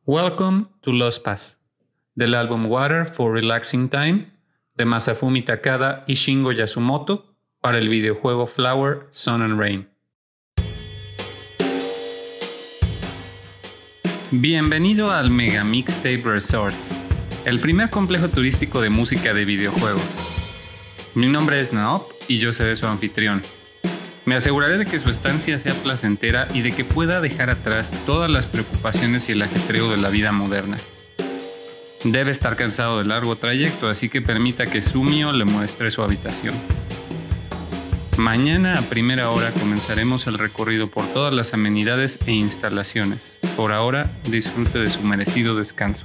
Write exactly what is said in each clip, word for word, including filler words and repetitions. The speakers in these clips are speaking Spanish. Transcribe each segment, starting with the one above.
Welcome to Lost Pass, del álbum Water for Relaxing Time de Masafumi Takada y Shingo Yasumoto para el videojuego Flower, Sun and Rain. Bienvenido al Mega Mixtape Resort, el primer complejo turístico de música de videojuegos. Mi nombre es Naop y yo seré su anfitrión. Me aseguraré de que su estancia sea placentera y de que pueda dejar atrás todas las preocupaciones y el ajetreo de la vida moderna. Debe estar cansado del largo trayecto, así que permita que Sumio le muestre su habitación. Mañana a primera hora comenzaremos el recorrido por todas las amenidades e instalaciones. Por ahora, disfrute de su merecido descanso.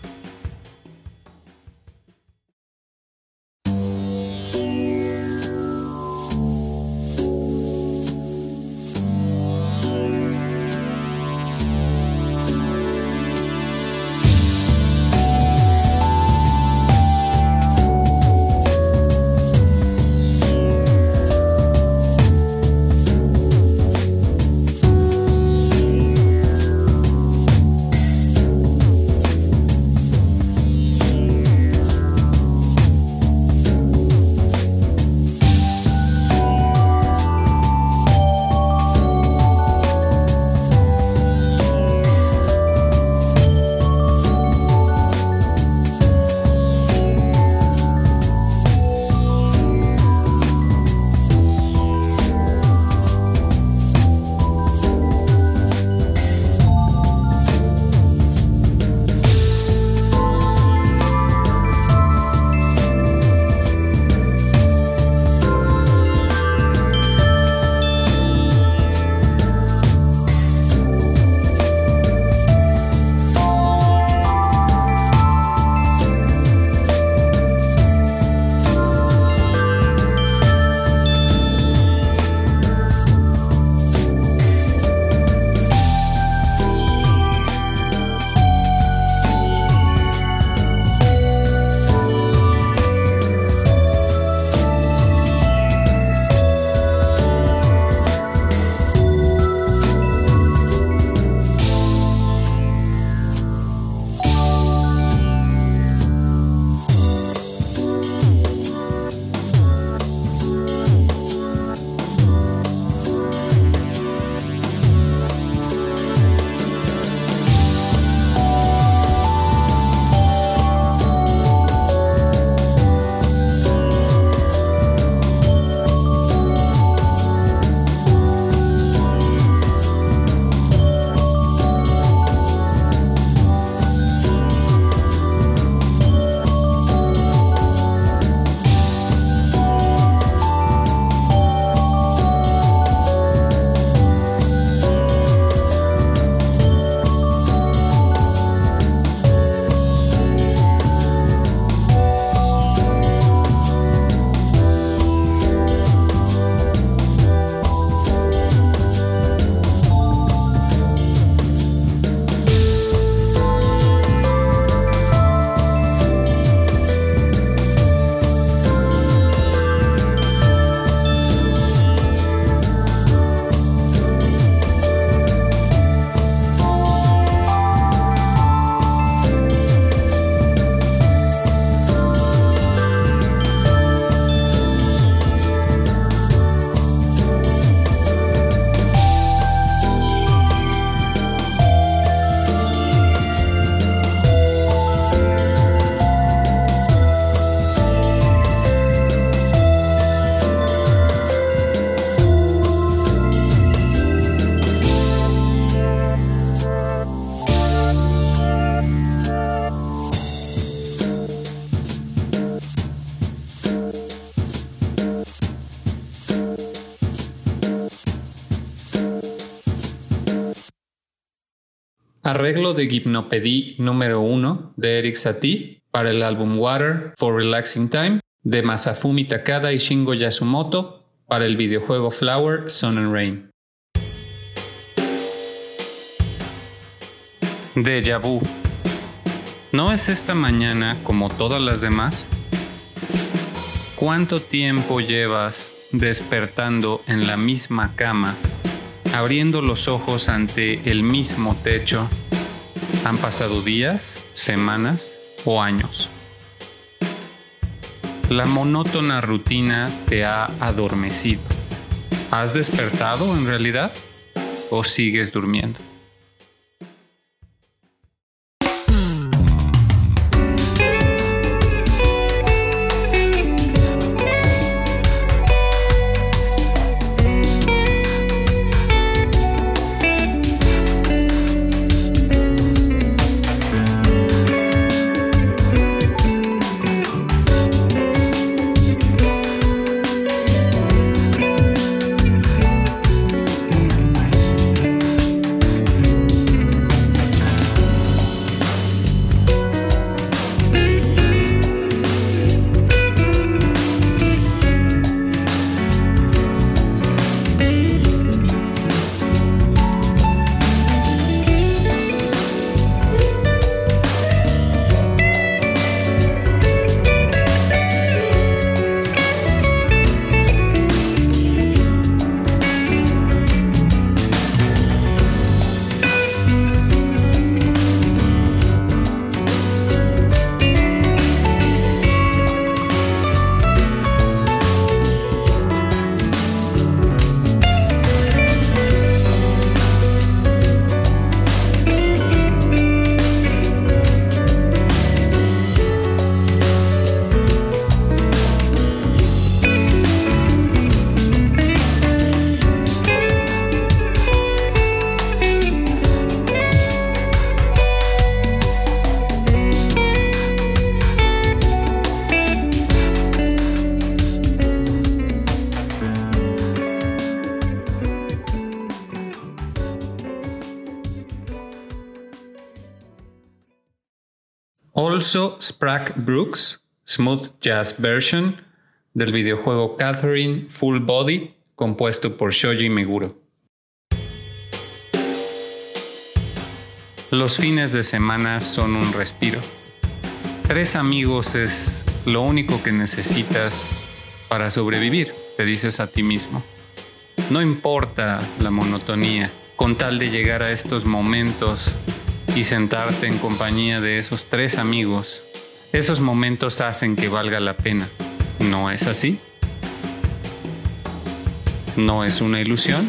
Arreglo de Gymnopédie número uno de Eric Satie para el álbum Water for Relaxing Time de Masafumi Takada y Shingo Yasumoto para el videojuego Flower, Sun and Rain. Déjà vu. ¿No es esta mañana como todas las demás? ¿Cuánto tiempo llevas despertando en la misma cama, abriendo los ojos ante el mismo techo, Han pasado días, semanas o años. La monótona rutina te ha adormecido. ¿Has despertado en realidad o sigues durmiendo? Also Sprague Brooks, Smooth Jazz Version del videojuego Catherine Full Body, compuesto por Shoji Meguro. Los fines de semana son un respiro. Tres amigos es lo único que necesitas para sobrevivir, te dices a ti mismo. No importa la monotonía, con tal de llegar a estos momentos y sentarte en compañía de esos tres amigos, esos momentos hacen que valga la pena. ¿No es así? ¿No es una ilusión?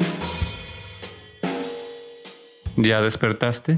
¿Ya despertaste?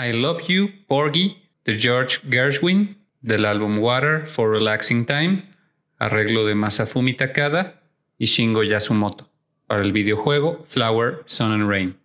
I Love You, Porgy, de George Gershwin, del álbum Water for Relaxing Time, arreglo de Masafumi Takada y Shingo Yasumoto, para el videojuego Flower, Sun and Rain.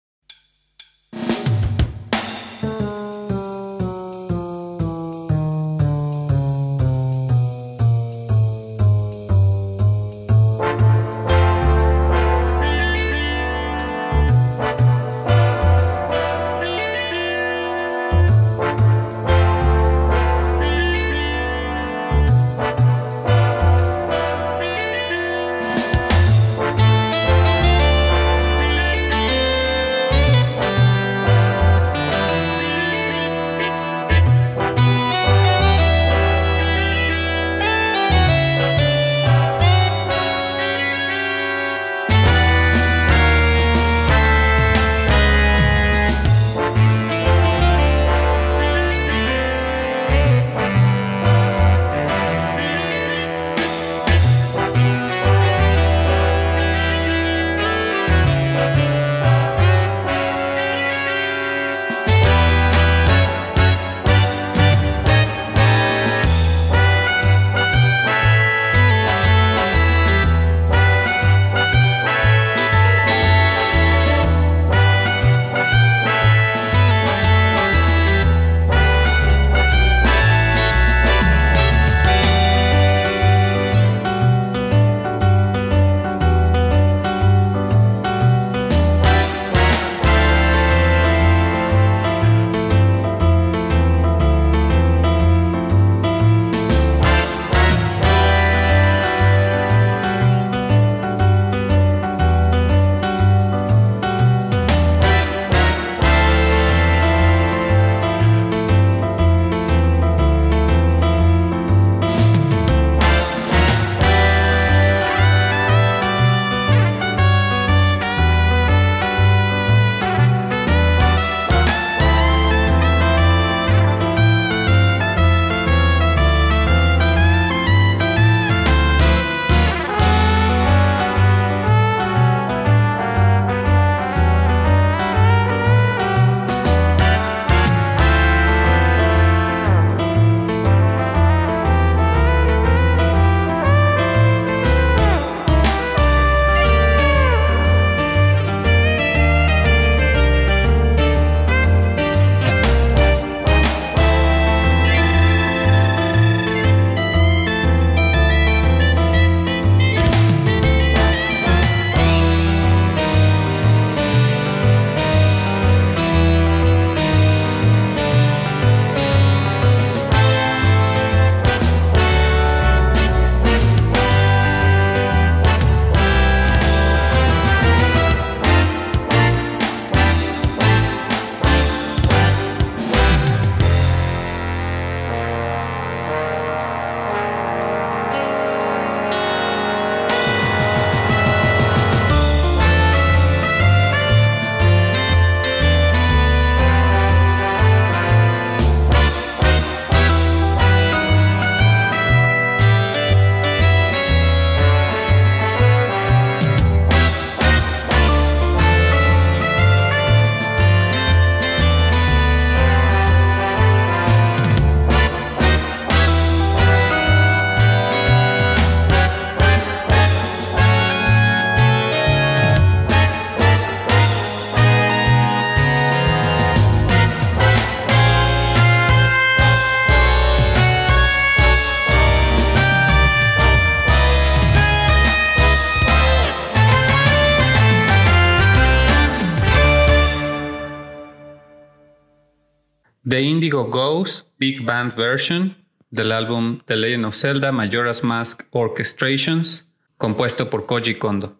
The Indigo Ghost Big Band Version del álbum The Legend of Zelda Majora's Mask Orchestrations, compuesto por Koji Kondo.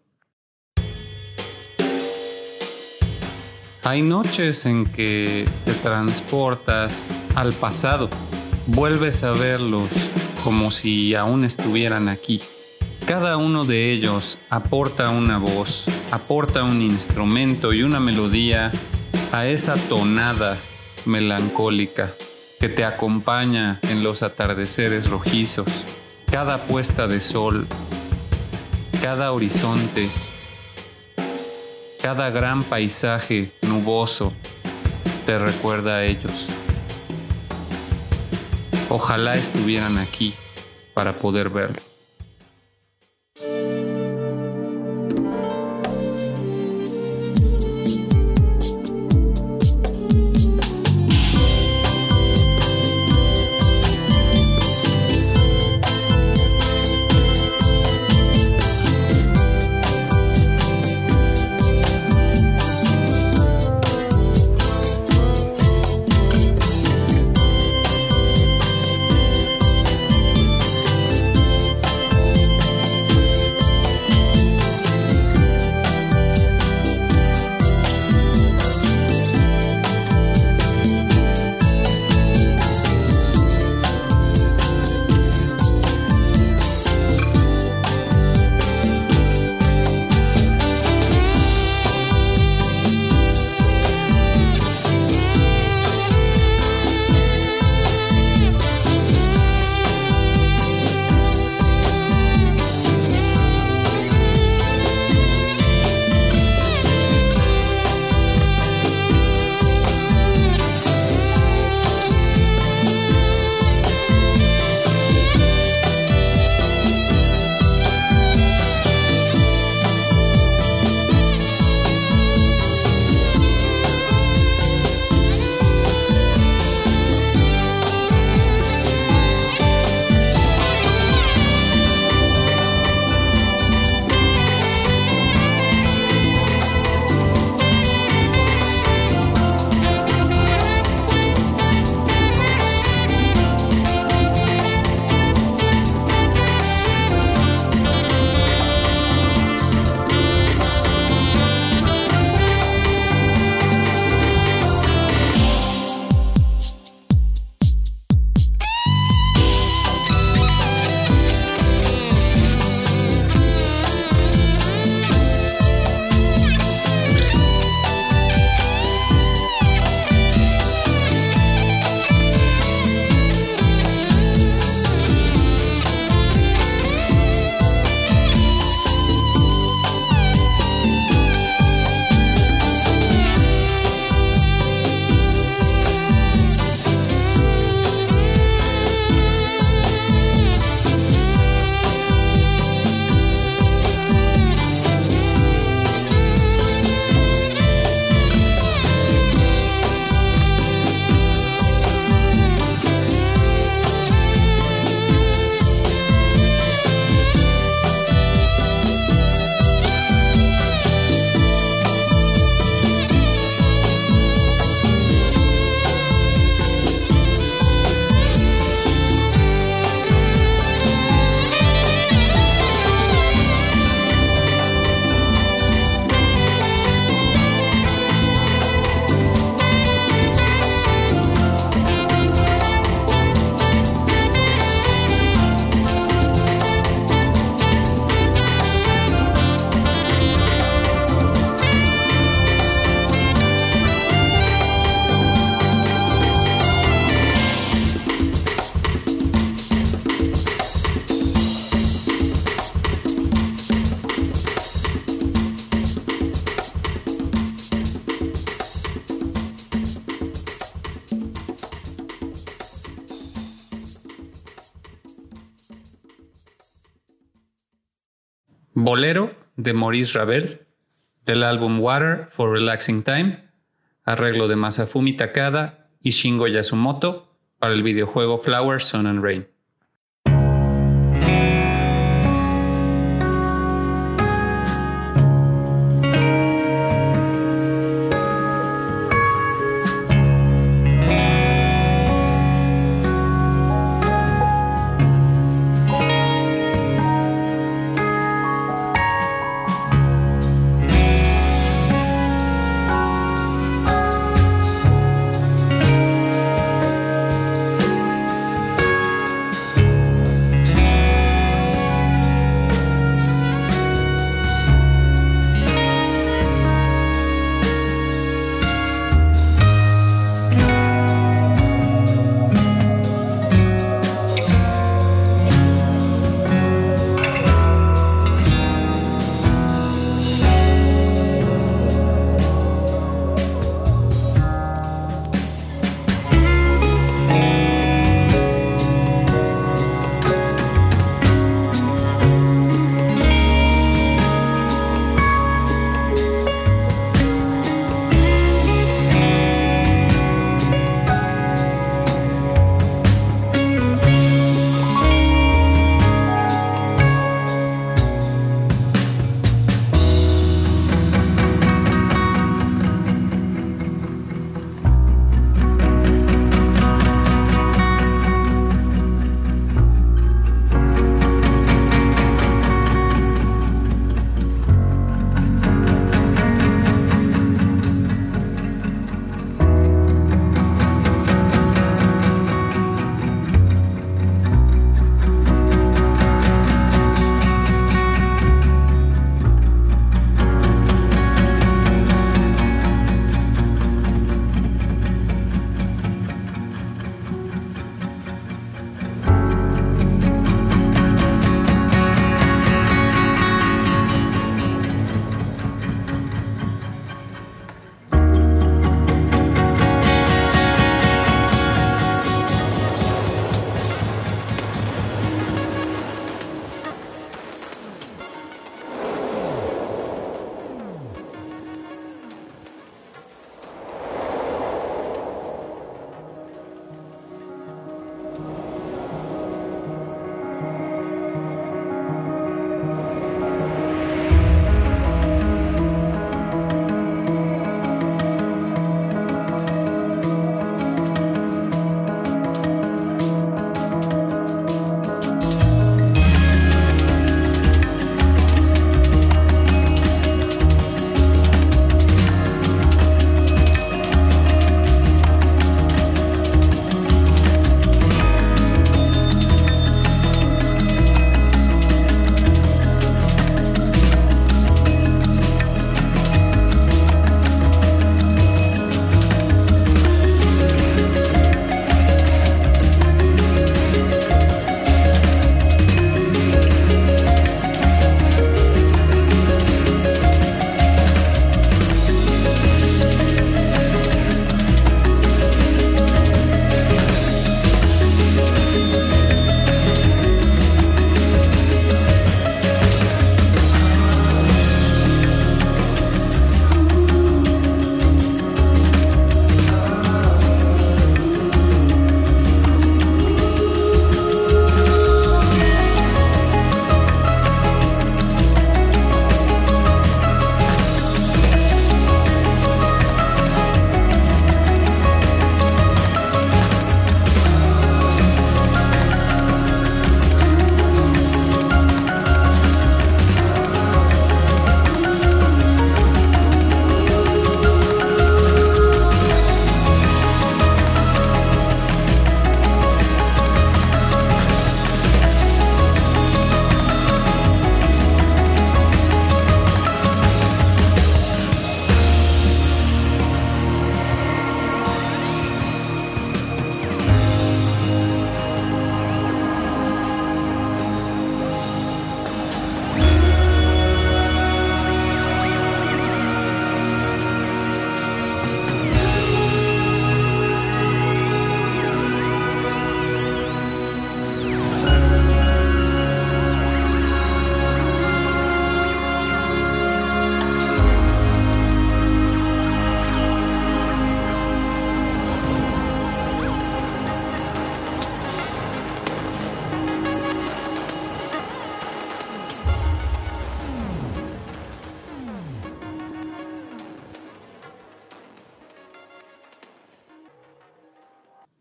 Hay noches en que te transportas al pasado, vuelves a verlos como si aún estuvieran aquí. Cada uno de ellos aporta una voz, aporta un instrumento y una melodía a esa tonada melancólica que te acompaña en los atardeceres rojizos, cada puesta de sol, cada horizonte, cada gran paisaje nuboso, te recuerda a ellos. Ojalá estuvieran aquí para poder verlo. Bolero de Maurice Ravel, del álbum Water for Relaxing Time, arreglo de Masafumi Takada y Shingo Yasumoto para el videojuego Flower, Sun and Rain.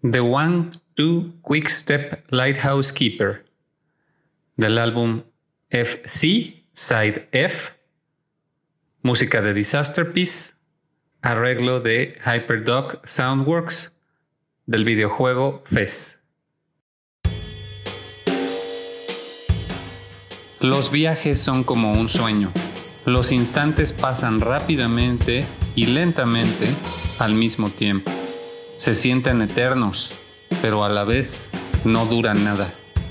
The One Two Quick Step Lighthouse Keeper, del álbum F C, Side F, música de Disasterpeace, arreglo de Hyperdog Soundworks, del videojuego Fez. Los viajes son como un sueño. Los instantes pasan rápidamente y lentamente al mismo tiempo. Se sienten eternos, pero a la vez no duran nada.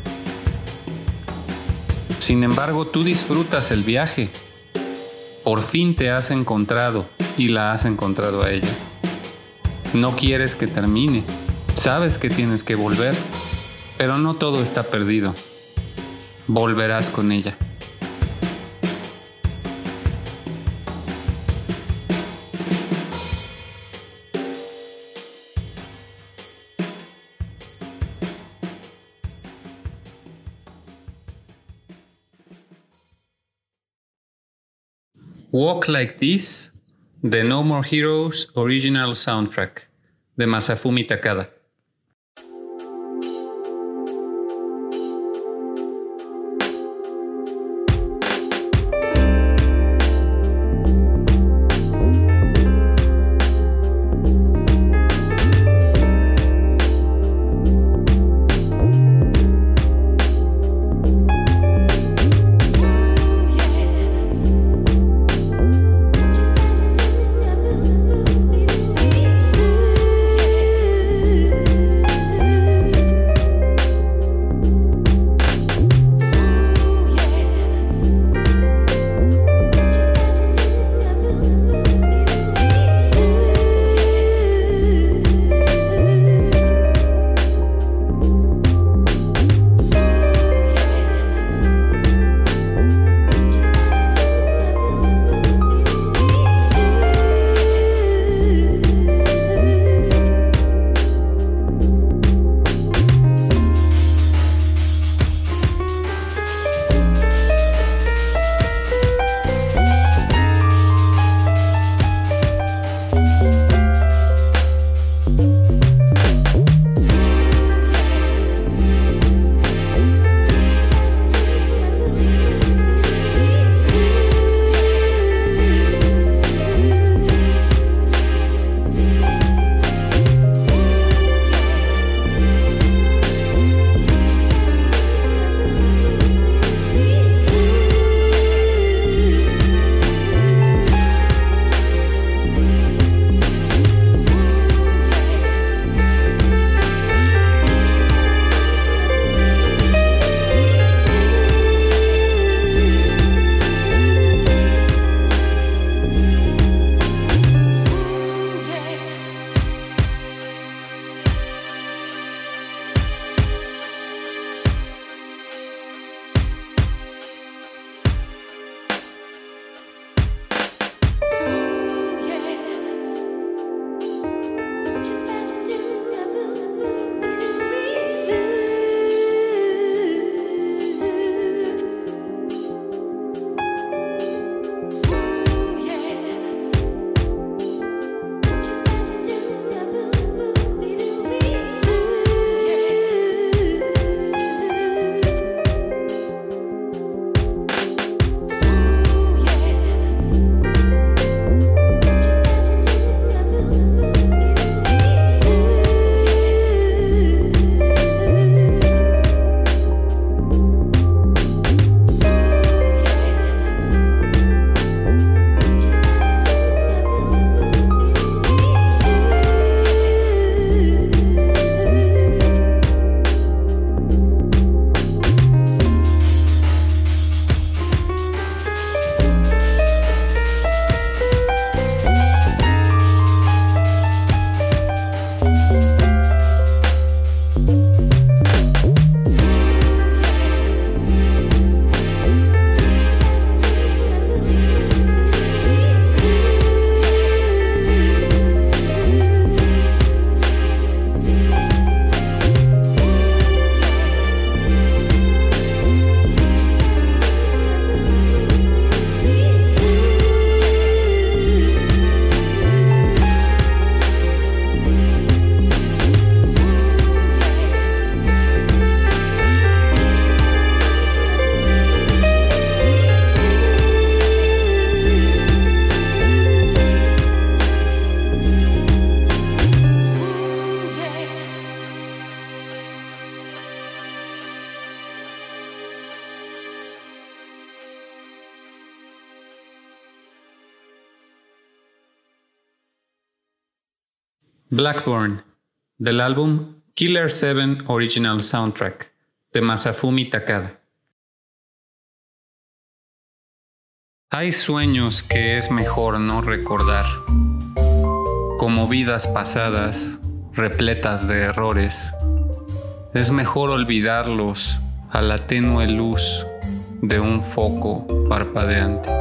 Sin embargo, tú disfrutas el viaje. Por fin te has encontrado y la has encontrado a ella. No quieres que termine. Sabes que tienes que volver, pero no todo está perdido. Volverás con ella. Walk Like This, de No More Heroes Original Soundtrack, de Masafumi Takada. Ooh, yeah. Blackburn, del álbum Killer seven Original Soundtrack, de Masafumi Takada. Hay sueños que es mejor no recordar, como vidas pasadas repletas de errores. Es mejor olvidarlos a la tenue luz de un foco parpadeante.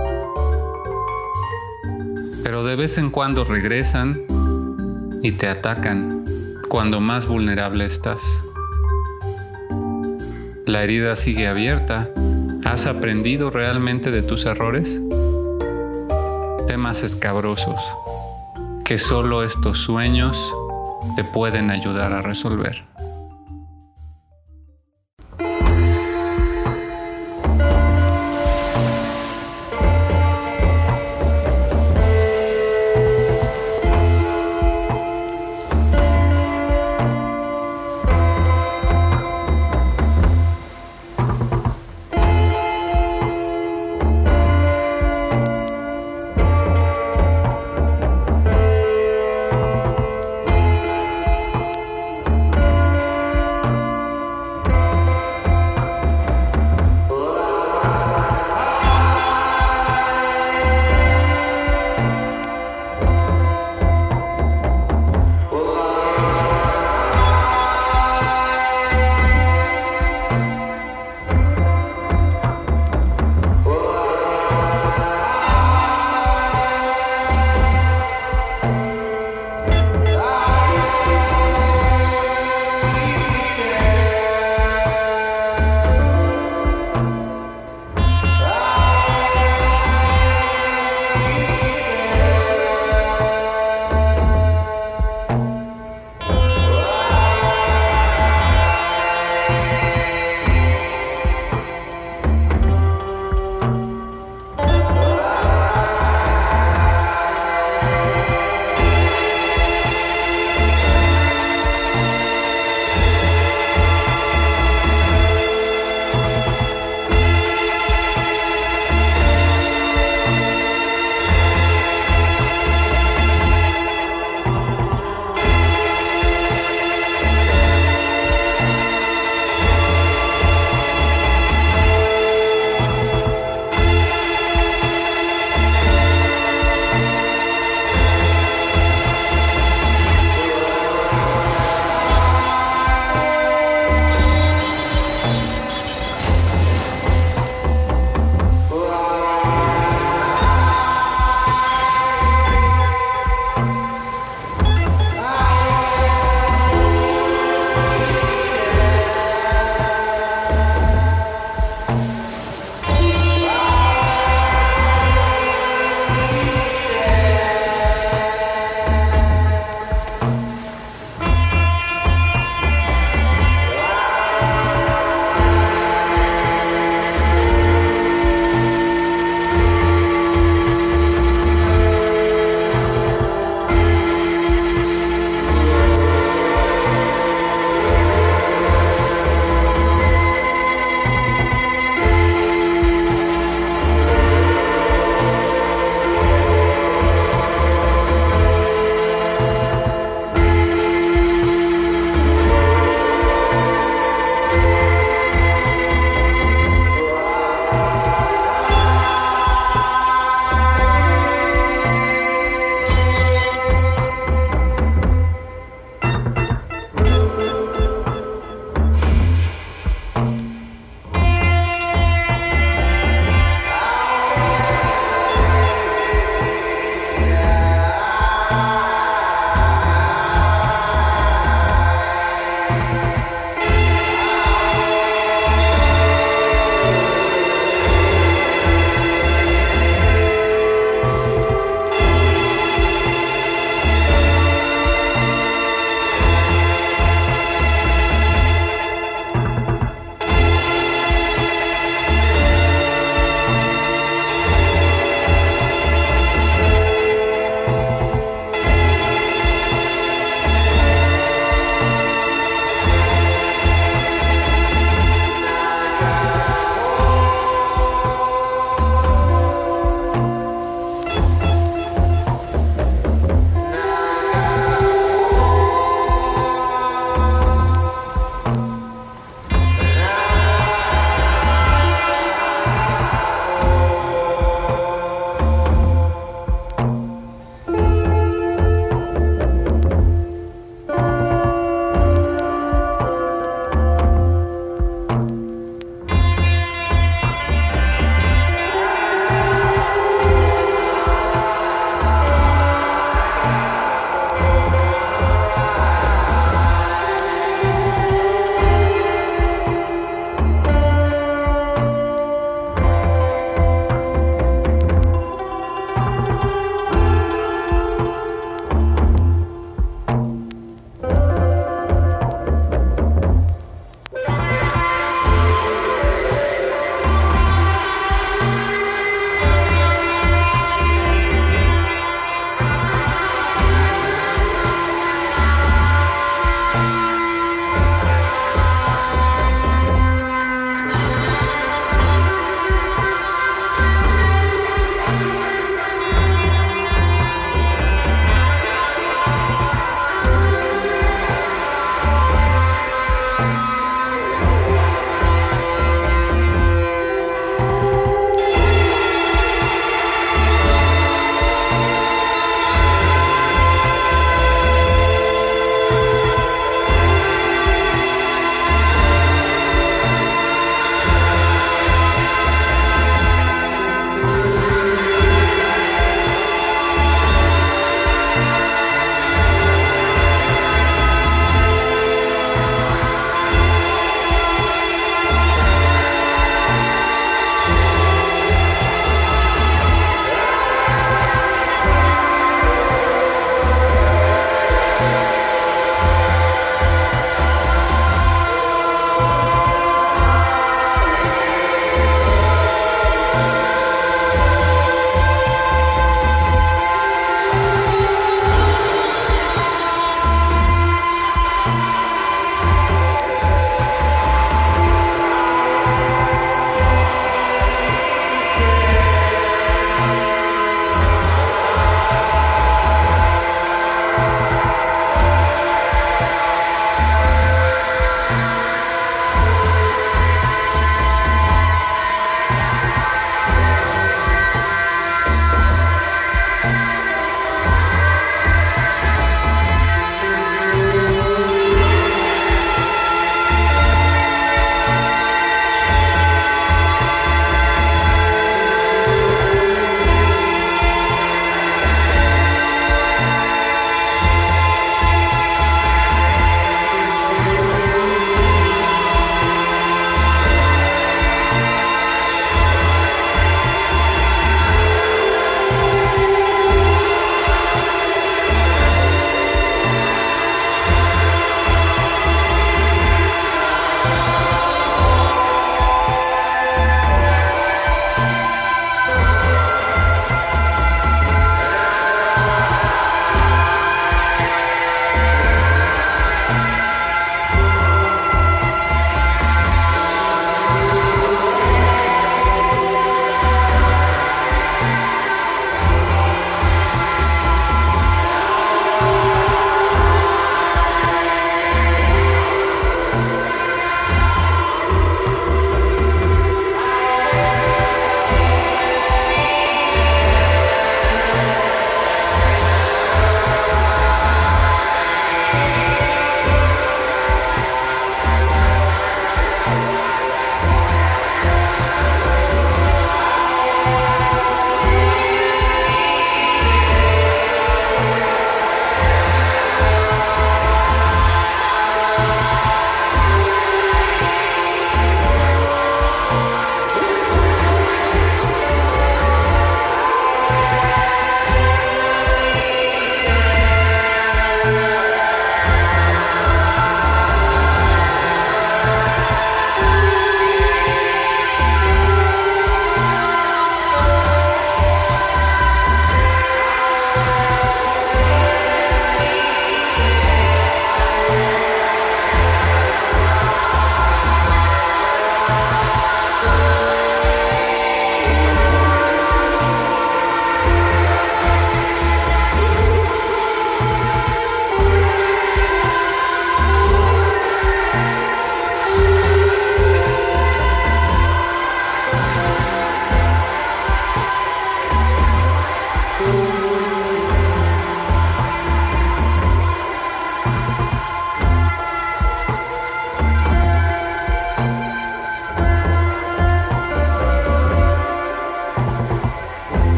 Pero de vez en cuando regresan y te atacan cuando más vulnerable estás. La herida sigue abierta. ¿Has aprendido realmente de tus errores? Temas escabrosos que solo estos sueños te pueden ayudar a resolver.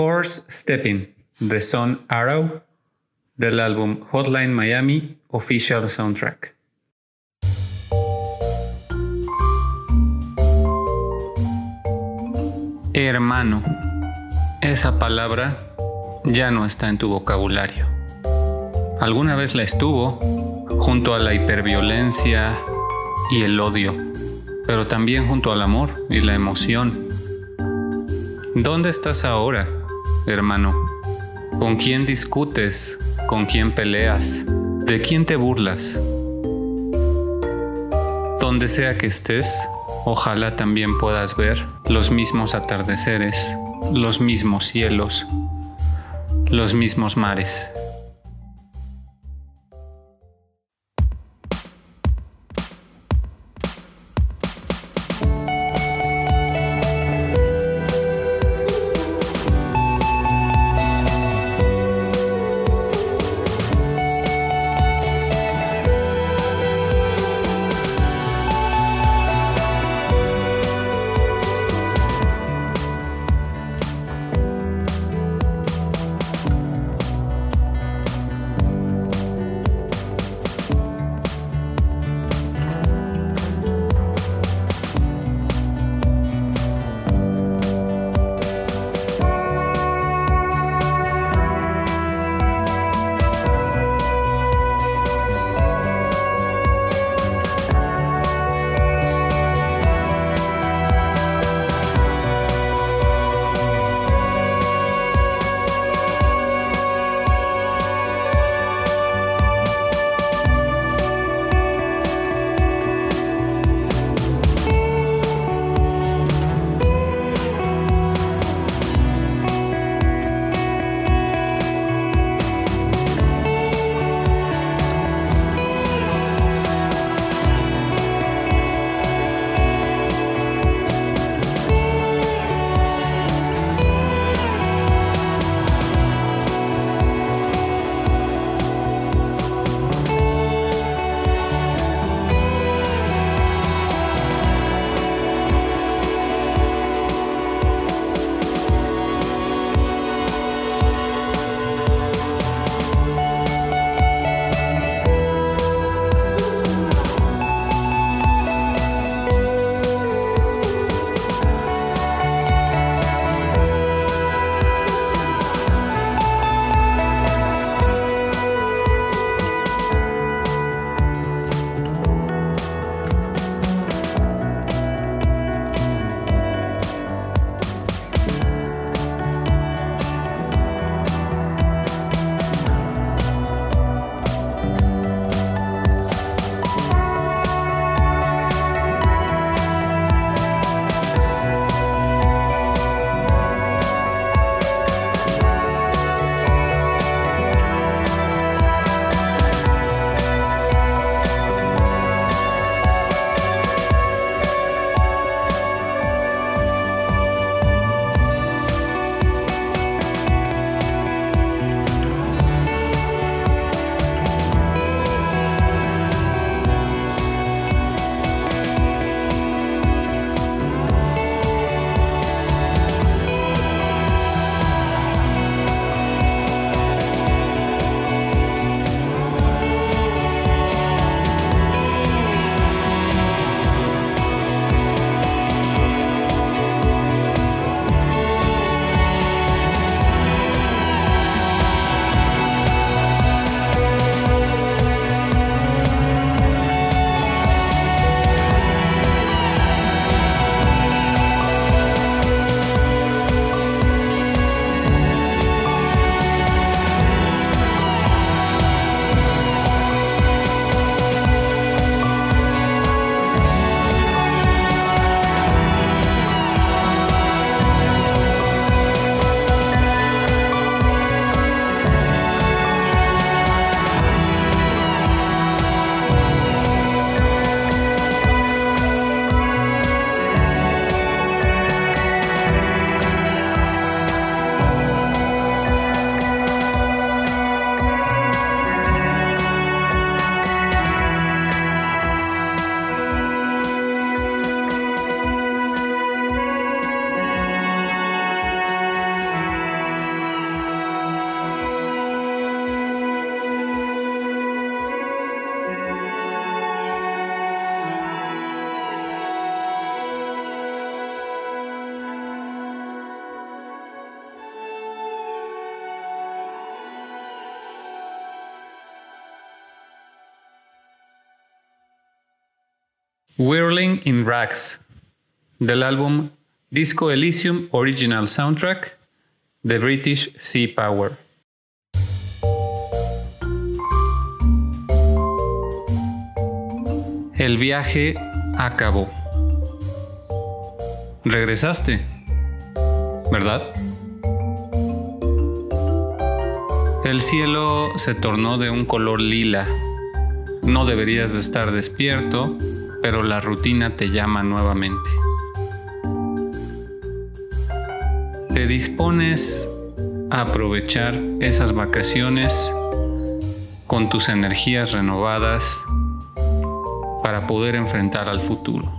Horse Stepping de Son Arrow del álbum Hotline Miami Official Soundtrack. Hermano, esa palabra ya no está en tu vocabulario. Alguna vez la estuvo, junto a la hiperviolencia y el odio, pero también junto al amor y la emoción. ¿Dónde estás ahora, hermano? ¿Con quién discutes? ¿Con quién peleas? ¿De quién te burlas? Donde sea que estés, ojalá también puedas ver los mismos atardeceres, los mismos cielos, los mismos mares. Whirling in Rags, del álbum Disco Elysium Original Soundtrack de British Sea Power. El viaje acabó. Regresaste, ¿verdad? El cielo se tornó de un color lila. No deberías de estar despierto, pero la rutina te llama nuevamente. Te dispones a aprovechar esas vacaciones con tus energías renovadas para poder enfrentar al futuro.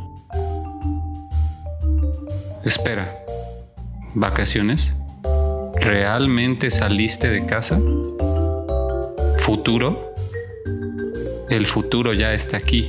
Espera, ¿vacaciones? ¿Realmente saliste de casa? ¿Futuro? El futuro ya está aquí.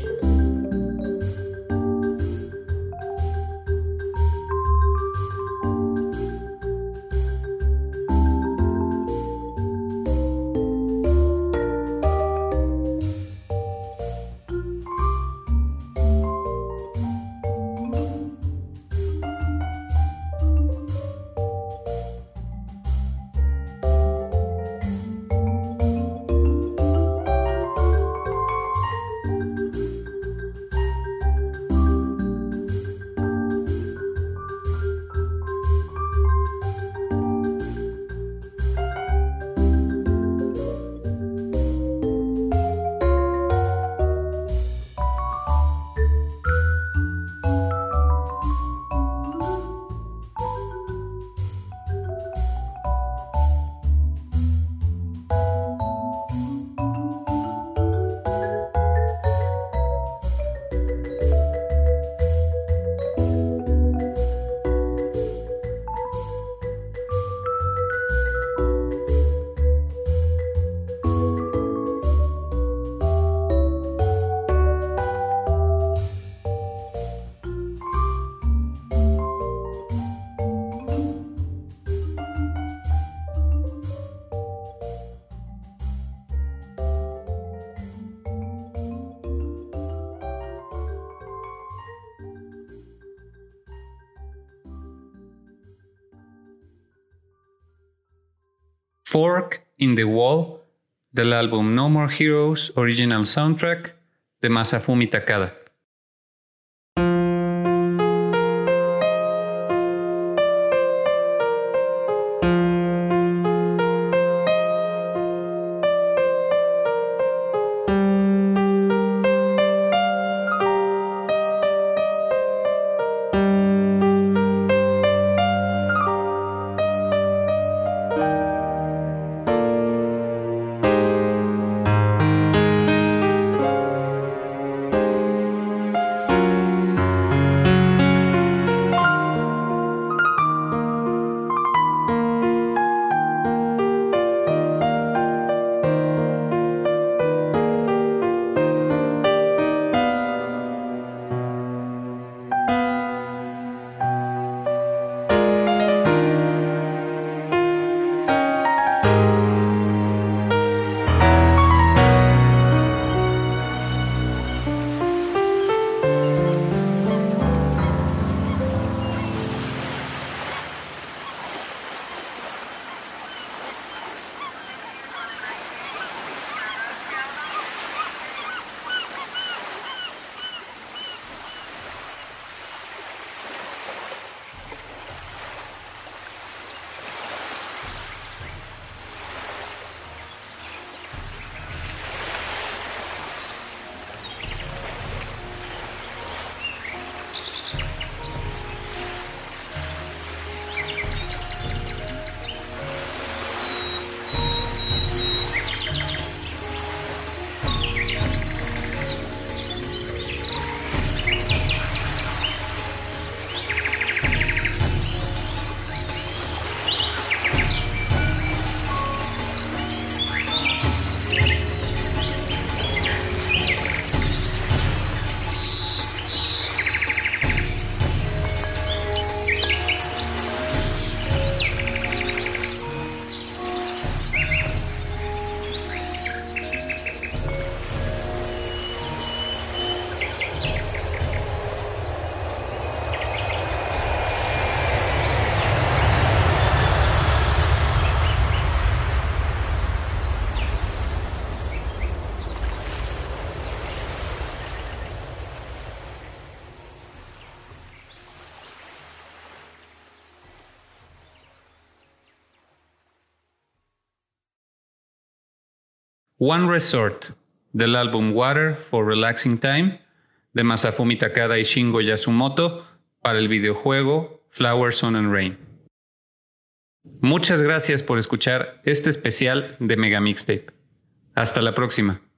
Fork in the Wall, del álbum No More Heroes Original Soundtrack de Masafumi Takada. One Resort, del álbum Water for Relaxing Time, de Masafumi Takada y Shingo Yasumoto, para el videojuego Flower, Sun and Rain. Muchas gracias por escuchar este especial de Mega Mixtape. Hasta la próxima.